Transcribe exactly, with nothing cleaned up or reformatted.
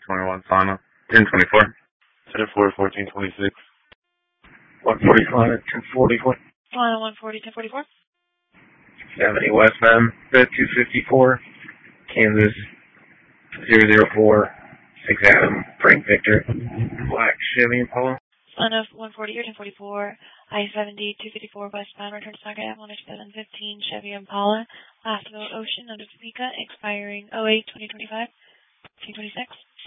twenty-one Fauna. ten twenty-four. ten four, fourteen twenty-six. one forty Fauna, ten forty-four. Fauna one forty, ten forty-four. seventy westbound, two fifty-four. Kansas, zero zero four. six Adam, Frank Victor. Black Chevy Impala. Fauna one forty or ten forty-four. I seventy, two fifty-four westbound, return to Saga Avalon, twenty fifteen Chevy Impala. Last Ocean under Topeka, expiring oh eight twenty twenty-five. fifteen twenty-six.